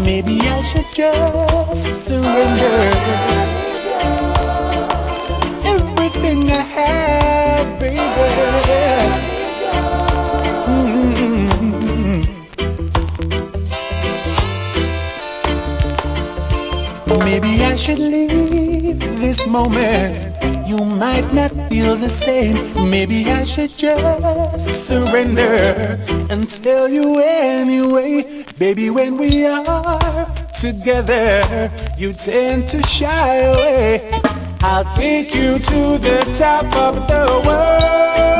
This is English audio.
Maybe I should just surrender everything I have, baby. Maybe I should leave this moment. You might not feel the same. Maybe I should just surrender and tell you anyway. Baby, when we are together, you tend to shy away. I'll take you to the top of the world.